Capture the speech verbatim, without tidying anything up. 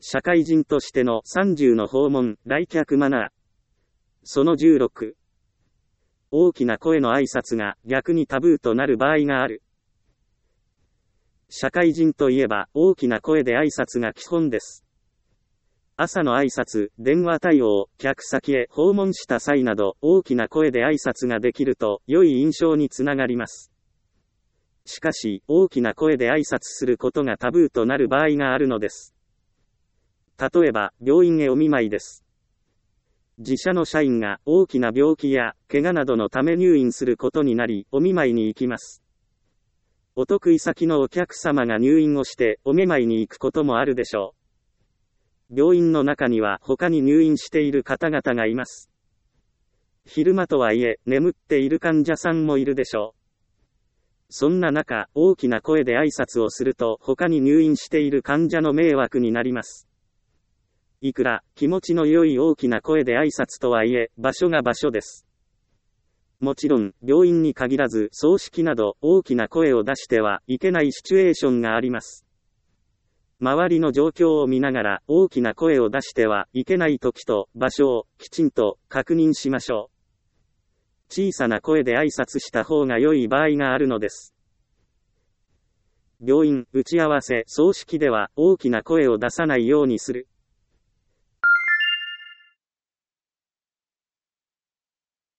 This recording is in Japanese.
社会人としてのさんじゅうの訪問、来客マナー。そのじゅうろく。大きな声の挨拶が逆にタブーとなる場合がある。社会人といえば大きな声で挨拶が基本です。朝の挨拶、電話対応、客先へ訪問した際など大きな声で挨拶ができると良い印象につながります。しかし、大きな声で挨拶することがタブーとなる場合があるのです。例えば、病院へお見舞いです。自社の社員が大きな病気や怪我などのため入院することになり、お見舞いに行きます。お得意先のお客様が入院をしてお見舞いに行くこともあるでしょう。病院の中には他に入院している方々がいます。昼間とはいえ、眠っている患者さんもいるでしょう。そんな中、大きな声で挨拶をすると他に入院している患者の迷惑になります。いくら気持ちの良い大きな声で挨拶とはいえ、場所が場所です。もちろん、病院に限らず葬式など大きな声を出してはいけないシチュエーションがあります。周りの状況を見ながら大きな声を出してはいけない時と場所をきちんと確認しましょう。小さな声で挨拶した方が良い場合があるのです。病院、打ち合わせ、葬式では大きな声を出さないようにする。